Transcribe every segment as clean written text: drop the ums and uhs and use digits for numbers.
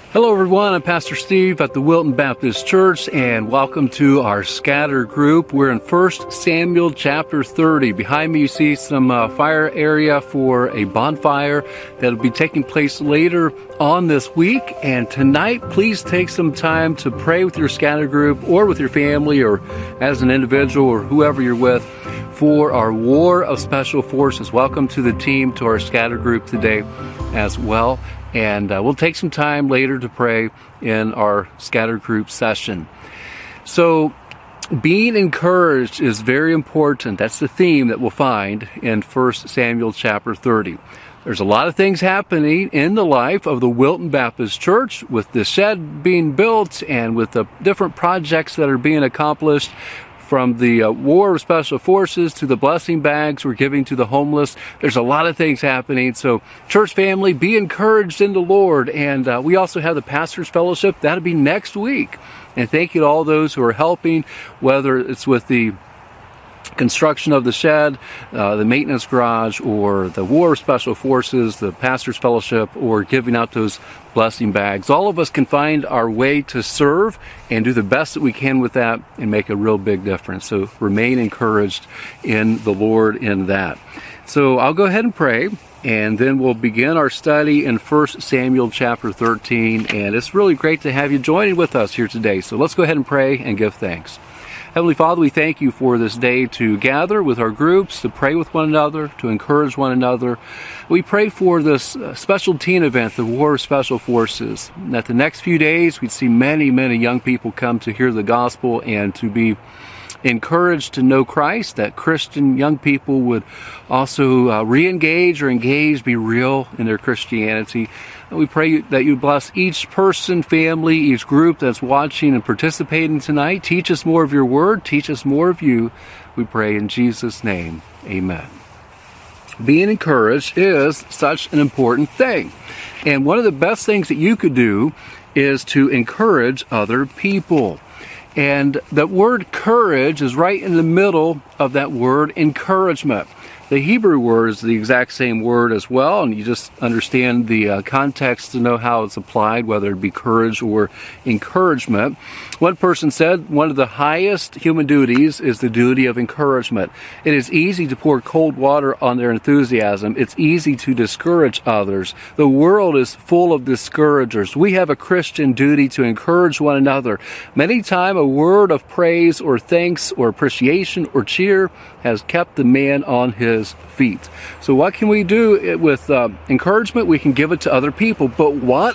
Hello everyone, I'm Pastor Steve at the Wilton Baptist Church, and welcome to our scatter group. We're in 1 Samuel chapter 30. Behind me you see some fire area for a bonfire that will be taking place later on this week. And tonight, please take some time to pray with your scatter group or with your family or as an individual or whoever you're with for our War of Special Forces. Welcome to the team, to our scatter group today as well. And we'll take some time later to pray in our scatter group session. So being encouraged is very important. That's the theme that we'll find in 1 Samuel chapter 30. There's a lot of things happening in the life of the Wilton Baptist Church with the shed being built and with the different projects that are being accomplished, from the War of Special Forces to the blessing bags we're giving to the homeless. There's a lot of things happening. So church family, be encouraged in the Lord. And we also have the Pastors Fellowship. That'll be next week. And thank you to all those who are helping, whether it's with the construction of the shed, the maintenance garage, or the War of Special Forces, the Pastors Fellowship, or giving out those blessing bags. All of us can find our way to serve and do the best that we can with that and make a real big difference. So remain encouraged in the Lord in that. So I'll go ahead and pray, and then we'll begin our study in 1 Samuel chapter 13. And it's really great to have you joining with us here today. So let's go ahead and pray and give thanks. Heavenly Father, we thank you for this day to gather with our groups, to pray with one another, to encourage one another. We pray for this special teen event, the War of Special Forces, and that the next few days we'd see many, many young people come to hear the gospel and to be encouraged to know Christ, that Christian young people would also re-engage or engage, be real in their Christianity. And we pray that you bless each person, family, each group that's watching and participating tonight. Teach us more of your word. Teach us more of you. We pray in Jesus' name. Amen. Being encouraged is such an important thing. And one of the best things that you could do is to encourage other people. And that word courage is right in the middle of that word encouragement. The Hebrew word is the exact same word as well, and you just understand the context to know how it's applied, whether it be courage or encouragement. One person said one of the highest human duties is the duty of encouragement. It is easy to pour cold water on their enthusiasm. It's easy to discourage others. The world is full of discouragers. We have a Christian duty to encourage one another. Many times a word of praise or thanks or appreciation or cheer has kept the man on his feet. So what can we do with encouragement? We can give it to other people. But what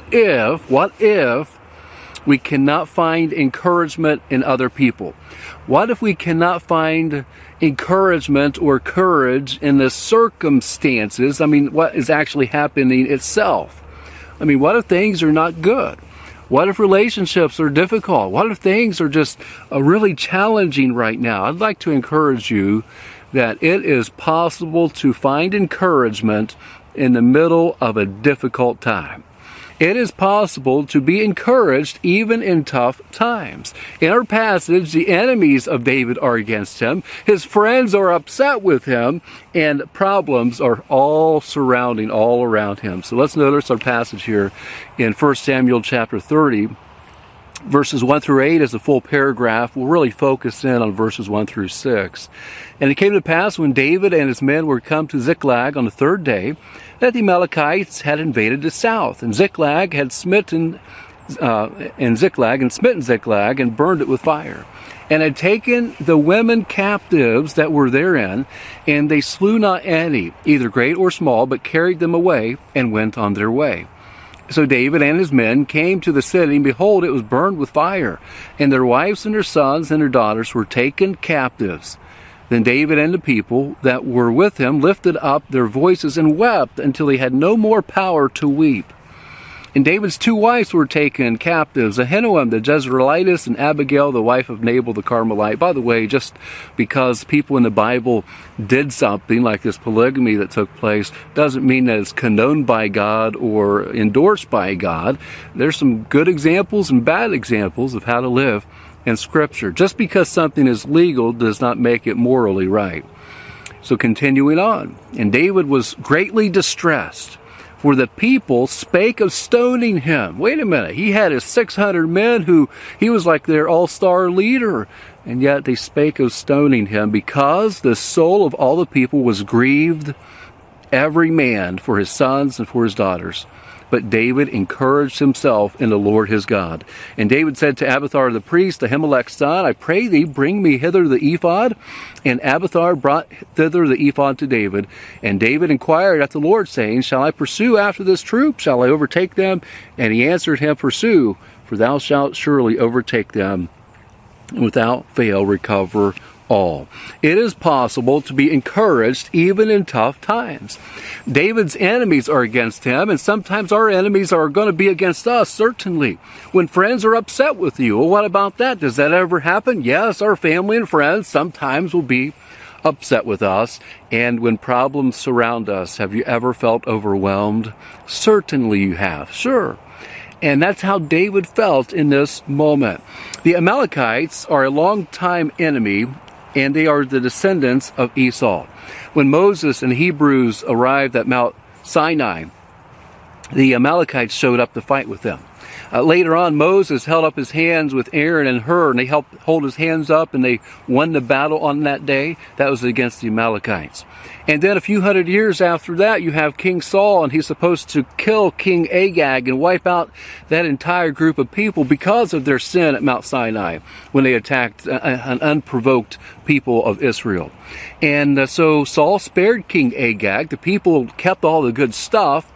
if we cannot find encouragement in other people? What if we cannot find encouragement or courage in the circumstances? I mean, what is actually happening itself? I mean, what if things are not good? What if relationships are difficult? What if things are just really challenging right now? I'd like to encourage you that it is possible to find encouragement in the middle of a difficult time. It is possible to be encouraged even in tough times. In our passage, the enemies of David are against him. His friends are upset with him, and problems are all surrounding, all around him. So let's notice our passage here in 1 Samuel chapter 30. Verses 1 through 8 is a full paragraph. We'll really focus in on verses 1 through 6. And it came to pass when David and his men were come to Ziklag on the third day, that the Amalekites had invaded the south, and Ziklag had smitten Ziklag and burned it with fire, and had taken the women captives that were therein, and they slew not any, either great or small, but carried them away and went on their way. So David and his men came to the city, and behold, it was burned with fire, and their wives and their sons and their daughters were taken captives. Then David and the people that were with him lifted up their voices and wept until they had no more power to weep. And David's two wives were taken captives, Ahinoam the Jezreelitess and Abigail the wife of Nabal the Carmelite. By the way, just because people in the Bible did something like this polygamy that took place doesn't mean that it's condoned by God or endorsed by God. There's some good examples and bad examples of how to live in Scripture. Just because something is legal does not make it morally right. So continuing on. And David was greatly distressed, for the people spake of stoning him. Wait a minute. He had his 600 men who he was like their all-star leader. And yet they spake of stoning him because the soul of all the people was grieved, every man for his sons and for his daughters. But David encouraged himself in the Lord his God. And David said to Abiathar the priest, Ahimelech's son, I pray thee, bring me hither the ephod. And Abiathar brought thither the ephod to David. And David inquired at the Lord, saying, Shall I pursue after this troop? Shall I overtake them? And he answered him, Pursue, for thou shalt surely overtake them, and without fail recover all. It is possible to be encouraged even in tough times. David's enemies are against him, and sometimes our enemies are going to be against us, certainly. When friends are upset with you, well, what about that? Does that ever happen? Yes, our family and friends sometimes will be upset with us. And when problems surround us, have you ever felt overwhelmed? Certainly you have, sure. And that's how David felt in this moment. The Amalekites are a long-time enemy, and they are the descendants of Esau. When Moses and Hebrews arrived at Mount Sinai, the Amalekites showed up to fight with them. Later on, Moses held up his hands with Aaron and Hur, and they helped hold his hands up, and they won the battle on that day. That was against the Amalekites. And then a few hundred years after that, you have King Saul, and he's supposed to kill King Agag and wipe out that entire group of people because of their sin at Mount Sinai when they attacked an unprovoked people of Israel. And so Saul spared King Agag. The people kept all the good stuff.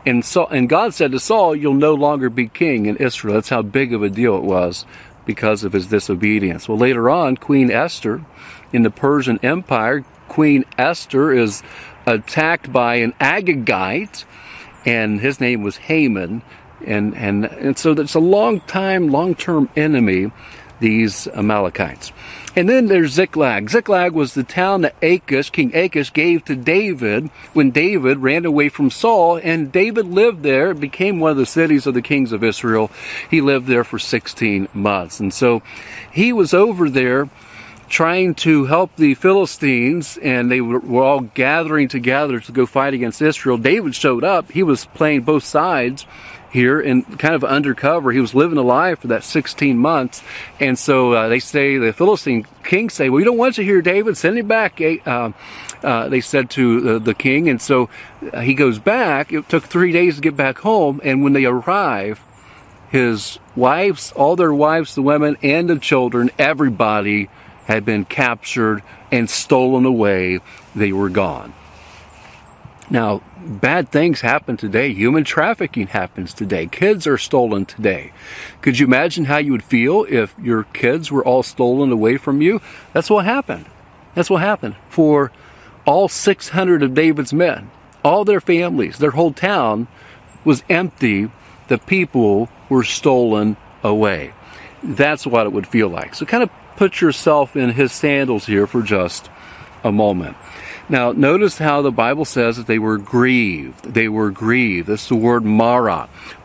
And God said to Saul, you'll no longer be king in Israel. That's how big of a deal it was because of his disobedience. Well, later on, Queen Esther in the Persian Empire, Queen Esther is attacked by an Agagite, and his name was Haman. And so that's a long-term enemy, these Amalekites. And then there's Ziklag. Ziklag was the town that King Achish gave to David when David ran away from Saul, and David lived there. It became one of the cities of the kings of Israel. He lived there for 16 months. And so he was over there trying to help the Philistines, and they were all gathering together to go fight against Israel. David showed up. He was playing both sides here and kind of undercover. He was living a lie for that 16 months. And so they say, the Philistine kings say, we don't want you here, David. Send him back. They said to the king. And so he goes back. It took 3 days to get back home. And when they arrive, his wives, all their wives, the women and the children, everybody had been captured and stolen away. They were gone. Now, bad things happen today. Human trafficking happens today. Kids are stolen today. Could you imagine how you would feel if your kids were all stolen away from you? That's what happened. That's what happened for all 600 of David's men. All their families, their whole town was empty. The people were stolen away. That's what it would feel like. So kind of put yourself in his sandals here for just a moment. Now, notice how the Bible says that they were grieved. They were grieved. That's the word marar.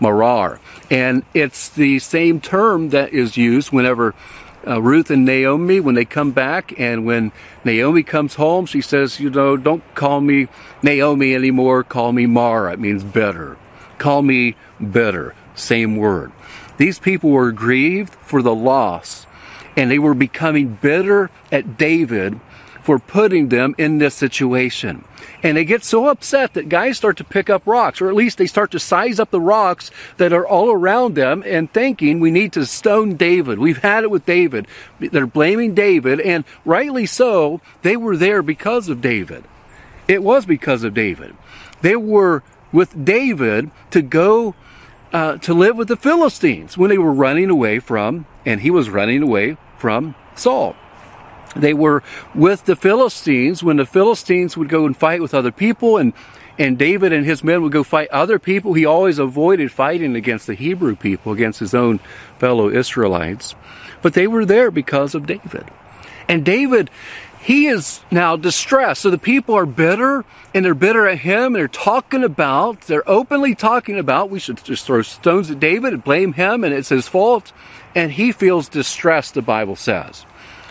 And it's the same term that is used whenever Ruth and Naomi, when they come back, and when Naomi comes home, she says, don't call me Naomi anymore, call me Mara. It means bitter. Call me bitter. Same word. These people were grieved for the loss, and they were becoming bitter at David for putting them in this situation. And they get so upset that guys start to pick up rocks, or at least they start to size up the rocks that are all around them and thinking we need to stone David. We've had it with David. They're blaming David, and rightly so. They were there because of David. It was because of David. They were with David to go to live with the Philistines when they were running away from, and he was running away from Saul. They were with the Philistines when the Philistines would go and fight with other people, and David and his men would go fight other people. He always avoided fighting against the Hebrew people, against his own fellow Israelites. But they were there because of David. And David, he is now distressed. So the people are bitter, and they're bitter at him, and they're openly talking about, we should just throw stones at David and blame him, and it's his fault. And he feels distressed, the Bible says.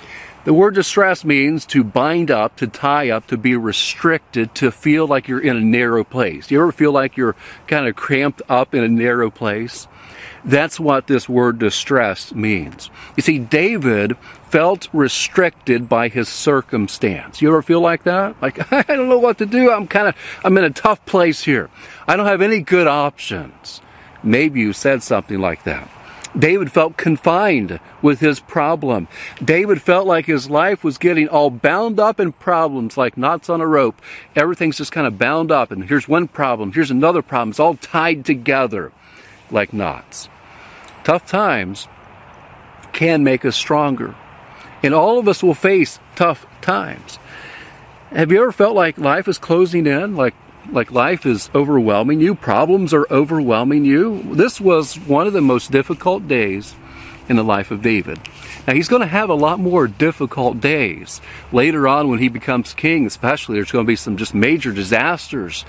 The word distress means to bind up, to tie up, to be restricted, to feel like you're in a narrow place. You ever feel like you're kind of cramped up in a narrow place? That's what this word distress means. You see, David felt restricted by his circumstance. You ever feel like that? Like, I don't know what to do. I'm in a tough place here. I don't have any good options. Maybe you said something like that. David felt confined with his problem. David felt like his life was getting all bound up in problems like knots on a rope. Everything's just kind of bound up, and here's one problem, here's another problem. It's all tied together like knots. Tough times can make us stronger, and all of us will face tough times. Have you ever felt like life is closing in, like life is overwhelming you, problems are overwhelming you? This was one of the most difficult days in the life of David. Now, he's going to have a lot more difficult days. Later on, when he becomes king, especially, there's going to be some just major disasters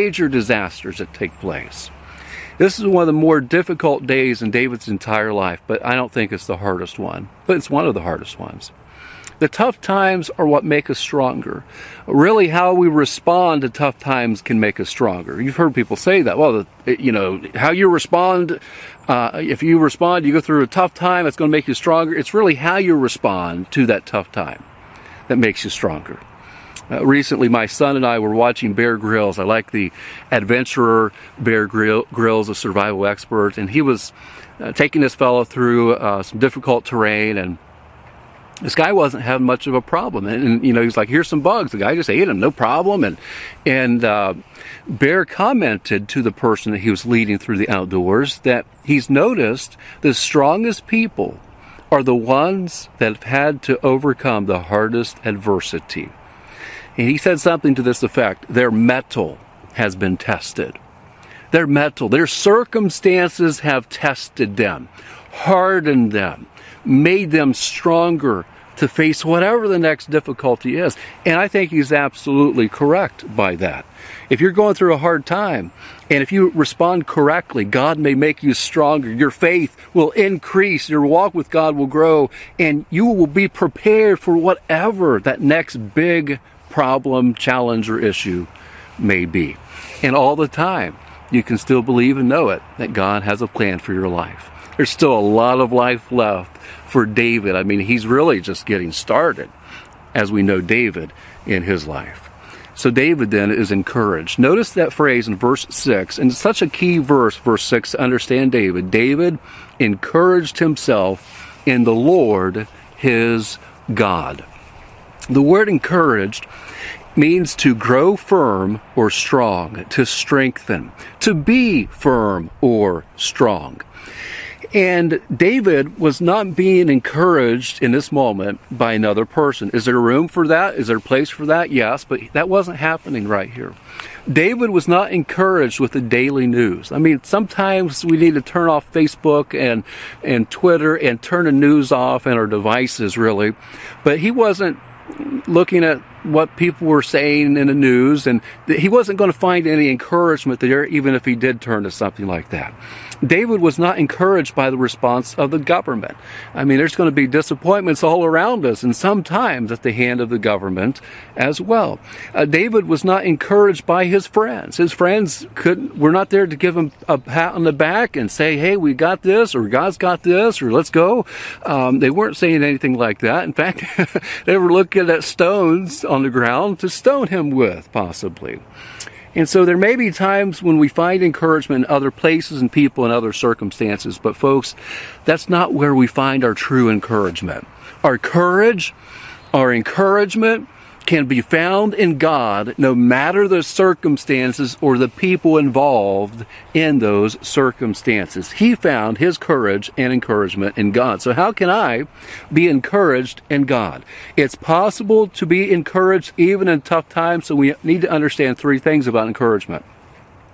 that take place. This is one of the more difficult days in David's entire life, but I don't think it's the hardest one. But it's one of the hardest ones. The tough times are what make us stronger. Really, how we respond to tough times can make us stronger. You've heard people say that. Well, how you respond, if you respond, you go through a tough time, it's going to make you stronger. It's really how you respond to that tough time that makes you stronger. Recently, my son and I were watching Bear Grylls. I like the adventurer Bear Grylls, a survival expert, and he was taking this fellow through some difficult terrain, and this guy wasn't having much of a problem. And he's like, here's some bugs. The guy just ate them, no problem. And Bear commented to the person that he was leading through the outdoors that he's noticed the strongest people are the ones that have had to overcome the hardest adversity. And he said something to this effect: their mettle has been tested. Their mettle, their circumstances have tested them, hardened them, made them stronger to face whatever the next difficulty is. And I think he's absolutely correct by that. If you're going through a hard time, and if you respond correctly, God may make you stronger. Your faith will increase. Your walk with God will grow. And you will be prepared for whatever that next big problem, challenge, or issue may be. And all the time, you can still believe and know it, that God has a plan for your life. There's still a lot of life left for David. I mean, he's really just getting started, as we know David in his life. So David then is encouraged. Notice that phrase in verse 6, and it's such a key verse, verse 6, to understand David. David encouraged himself in the Lord his God. The word encouraged means to grow firm or strong, to strengthen, to be firm or strong. And David was not being encouraged in this moment by another person. Is there room for that? Is there a place for that? Yes, but that wasn't happening right here. David was not encouraged with the daily news. I mean, sometimes we need to turn off Facebook and Twitter and turn the news off and our devices, really. But he wasn't looking at what people were saying in the news, and he wasn't going to find any encouragement there, even if he did turn to something like that. David was not encouraged by the response of the government. I mean, there's going to be disappointments all around us, and sometimes at the hand of the government as well. David was not encouraged by his friends. His friends were not there to give him a pat on the back and say, hey, we got this, or God's got this, or let's go. They weren't saying anything like that. In fact, they were looking at stones on the ground to stone him with, possibly. And so there may be times when we find encouragement in other places and people and other circumstances, but folks, that's not where we find our true encouragement. Our courage, our encouragement can be found in God, no matter the circumstances or the people involved in those circumstances. He found his courage and encouragement in God. So how can I be encouraged in God? It's possible to be encouraged even in tough times, so we need to understand three things about encouragement.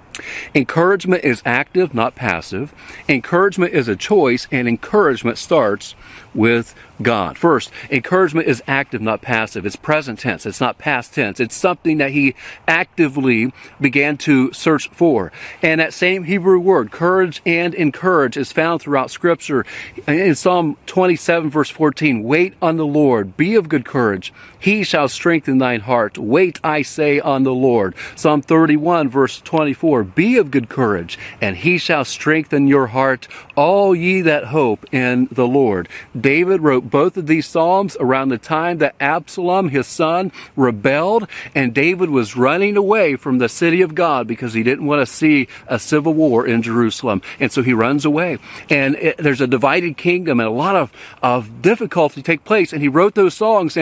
Encouragement is active, not passive. Encouragement is a choice, and encouragement starts with God. First, encouragement is active, not passive. It's present tense. It's not past tense. It's something that he actively began to search for. And that same Hebrew word, courage and encourage, is found throughout Scripture. In Psalm 27, verse 14, wait on the Lord, be of good courage. He shall strengthen thine heart. Wait, I say, on the Lord. Psalm 31, verse 24, be of good courage, and he shall strengthen your heart, all ye that hope in the Lord. David wrote both of these Psalms around the time that Absalom, his son, rebelled, and David was running away from the city of God because he didn't want to see a civil war in Jerusalem. And so he runs away. And there's a divided kingdom, and a lot of difficulty take place. And he wrote those songs,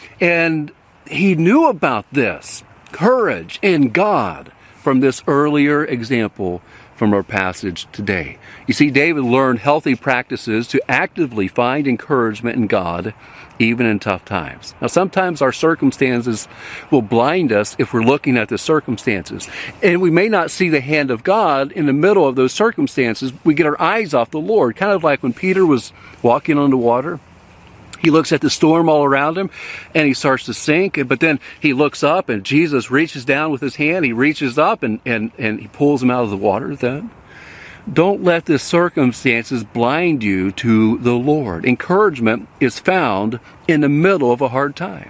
and he knew about this courage in God from this earlier example from our passage today. You see, David learned healthy practices to actively find encouragement in God, even in tough times. Now, sometimes our circumstances will blind us if we're looking at the circumstances, and we may not see the hand of God in the middle of those circumstances. We get our eyes off the Lord, kind of like when Peter was walking on the water. He looks at the storm all around him, and he starts to sink. But then he looks up, and Jesus reaches down with his hand. He reaches up, and he pulls him out of the water then. Don't let the circumstances blind you to the Lord. Encouragement is found in the middle of a hard time.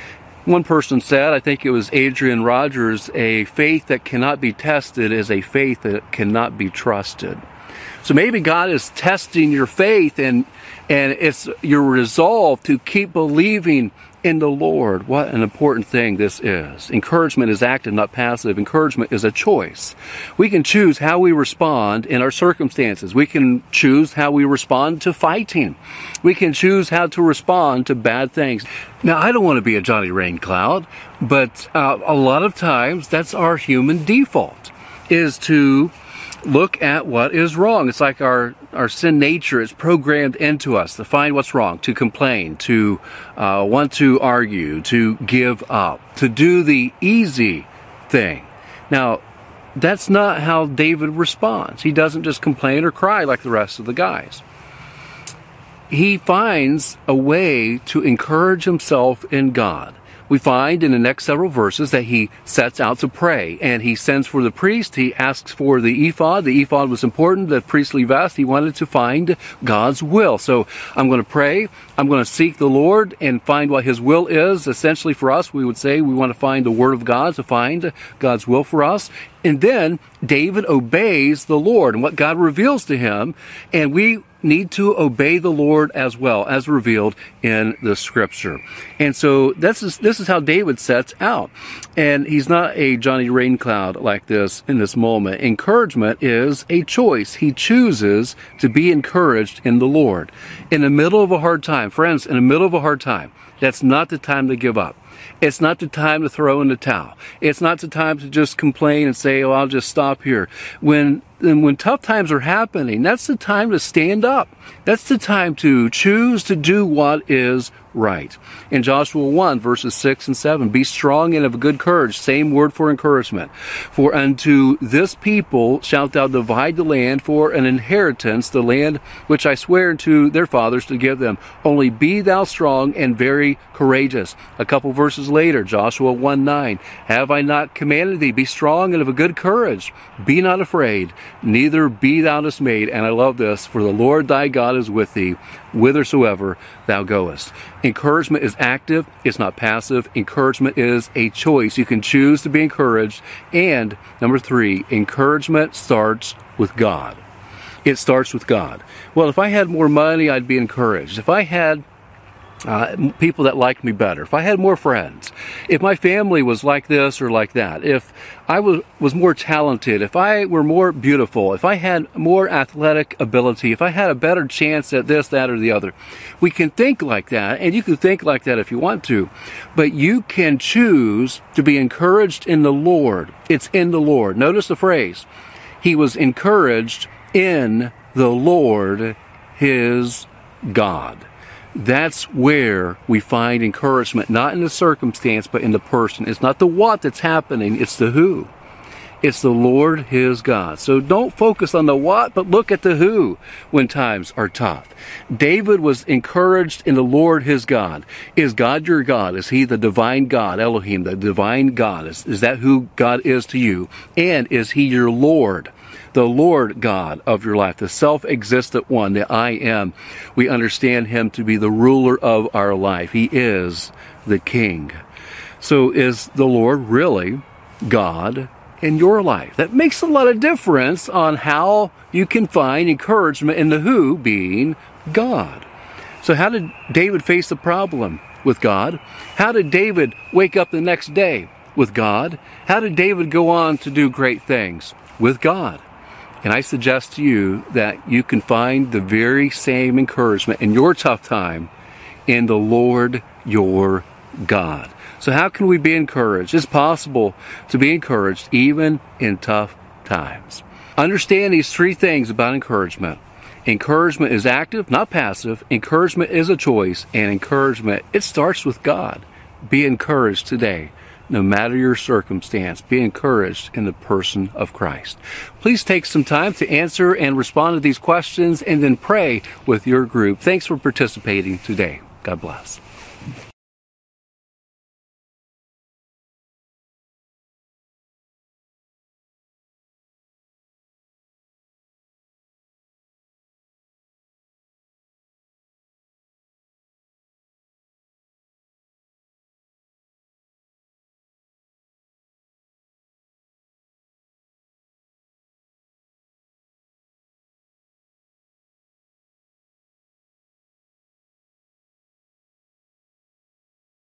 One person said, I think it was Adrian Rogers, a faith that cannot be tested is a faith that cannot be trusted. So maybe God is testing your faith, and it's your resolve to keep believing in the Lord. What an important thing this is. Encouragement is active, not passive. Encouragement is a choice. We can choose how we respond in our circumstances. We can choose how we respond to fighting. We can choose how to respond to bad things. Now, I don't want to be a Johnny Raincloud, but a lot of times that's our human default, is to look at what is wrong. It's like our sin nature is programmed into us to find what's wrong, to complain, to want to argue, to give up, to do the easy thing. Now, that's not how David responds. He doesn't just complain or cry like the rest of the guys. He finds a way to encourage himself in God. We find in the next several verses that he sets out to pray, and he sends for the priest. He asks for the ephod. The ephod was important, the priestly vest. He wanted to find God's will. So I'm going to pray. I'm going to seek the Lord and find what his will is. Essentially for us, we would say we want to find the word of God, to find God's will for us. And then David obeys the Lord and what God reveals to him, and we need to obey the Lord as well, as revealed in the Scripture. And so this is how David sets out. And he's not a Johnny Raincloud like this in this moment. Encouragement is a choice. He chooses to be encouraged in the Lord. In the middle of a hard time, friends, in the middle of a hard time, that's not the time to give up. It's not the time to throw in the towel. It's not the time to just complain and say, oh, I'll just stop here. When tough times are happening, that's the time to stand up. That's the time to choose to do what is right. In Joshua 1, verses 6 and 7, be strong and of good courage. Same word for encouragement. For unto this people shalt thou divide the land for an inheritance, the land which I swear unto their fathers to give them. Only be thou strong and very courageous. A couple verses later, Joshua 1:9, have I not commanded thee, be strong and of a good courage. Be not afraid, neither be thou dismayed. And I love this, for the Lord thy God is with thee, whithersoever thou goest. Encouragement is active, it's not passive. Encouragement is a choice. You can choose to be encouraged. And number 3, encouragement starts with God. It starts with God. Well, if I had more money, I'd be encouraged. If I had people that liked me better, if I had more friends, if my family was like this or like that, if I was more talented, if I were more beautiful, if I had more athletic ability, if I had a better chance at this, that, or the other. We can think like that, and you can think like that if you want to, but you can choose to be encouraged in the Lord. It's in the Lord. Notice the phrase, he was encouraged in the Lord his God. That's where we find encouragement, not in the circumstance, but in the person. It's not the what that's happening, it's the who. It's the Lord his God. So don't focus on the what, but look at the who when times are tough. David was encouraged in the Lord his God. Is God your God? Is he the divine God, Elohim, the divine God? Is that who God is to you? And is he your Lord? The Lord God of your life, the self-existent one, the I am. We understand him to be the ruler of our life. He is the King. So is the Lord really God in your life? That makes a lot of difference on how you can find encouragement in the who being God. So how did David face the problem? With God. How did David wake up the next day? With God. How did David go on to do great things? With God. And I suggest to you that you can find the very same encouragement in your tough time in the Lord your God. So how can we be encouraged? It's possible to be encouraged even in tough times. Understand these three things about encouragement. Encouragement is active, not passive. Encouragement is a choice. And encouragement, it starts with God. Be encouraged today. No matter your circumstance, be encouraged in the person of Christ. Please take some time to answer and respond to these questions and then pray with your group. Thanks for participating today. God bless.